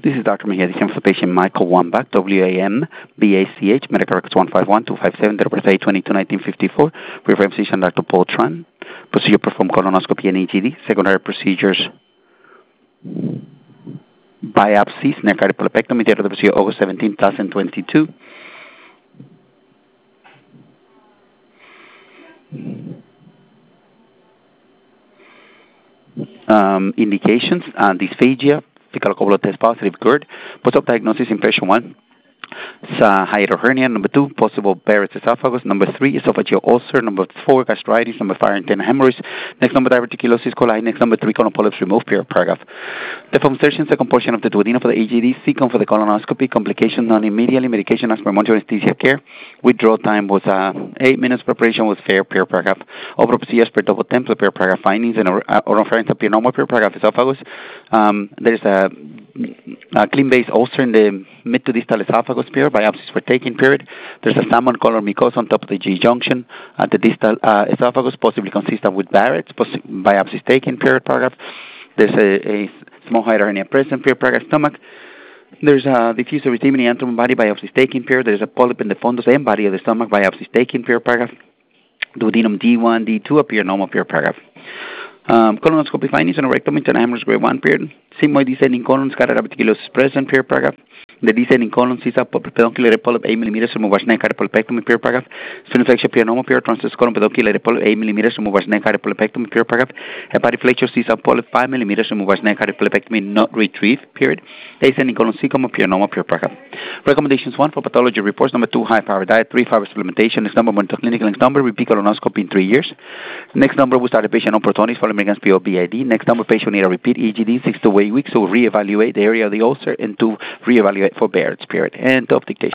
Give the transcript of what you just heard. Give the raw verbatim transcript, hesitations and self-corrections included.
This is Doctor Mejia, the patient Michael Wambach, W A M B A C H, medical records one five one two five seven, date of birth eight twenty-two nineteen fifty-four. Reference physician Doctor Paul Tran. Procedure performed colonoscopy and E G D. Secondary procedures, biopsies, necropolypectomy, date of the procedure August seventeenth, twenty twenty-two. Um, indications, uh, dysphagia, fecal ovular test positive, GERD. Post-op diagnosis, impression one, sa hiatal hernia. Number two, possible Barrett's esophagus. Number three, esophageal ulcer. Number four, gastritis. Number five, internal hemorrhoids. Next number, diverticulosis coli. Next number three, colon polyps removed, period, paragraph. The insertion, second portion of the duodenum for the A G D. Second for the colonoscopy. Complication non immediately. Medication as per monitoring anesthesia care. Withdrawal time was uh, eight minutes. Preparation was fair, period, paragraph. Overall procedures per double temps, period, paragraph. Findings and uh, oropharynx appear normal, period, paragraph. Esophagus. Um, there's a, a clean base ulcer in the mid to distal esophagus, period. Biopsies were taken, period. There's a salmon color mucosa on top of the G junction at the distal uh, esophagus, possibly consistent with Barrett's. Biopsies taken, period, paragraph. There's a, a small hiatal hernia present, period, paragraph. Stomach. There's a diffuse erythema in the abdomen body, biopsies taken, period. There's a polyp in the fundus and body of the stomach, biopsies taken, period, paragraph. Duodenum D one, D two appear normal, period, paragraph. Um, colonoscopy findings on a rectum, internal hemorrhage grade one, period. Sigmoid descending colon, scatter diverticulosis present, period, paragraph. The descending colon sees a peduncular polyp eight millimeters, remove vaginal cardiopulpectomy, period, paragraph. Sphenoflexia appear normal, period. Transverse colon peduncular polyp eight millimeters, remove vaginal cardiopulpectomy, period, paragraph. Hepatic flexure sees a polyp five millimeters, remove vaginal cardiopulpectomy, not retrieved, period. Descending colon cecum appear normal, period, paragraph. Recommendations one for pathology reports. Number two, high power diet. Three, fiber supplementation. Next number, monitor clinical. Next number, repeat colonoscopy in three years. Next number, we start a patient on Protonix following against P O B I D. Next number, patient need a repeat E G D six to eight weeks, so reevaluate the area of the ulcer and to reevaluate for Barrett's, period. End of dictation.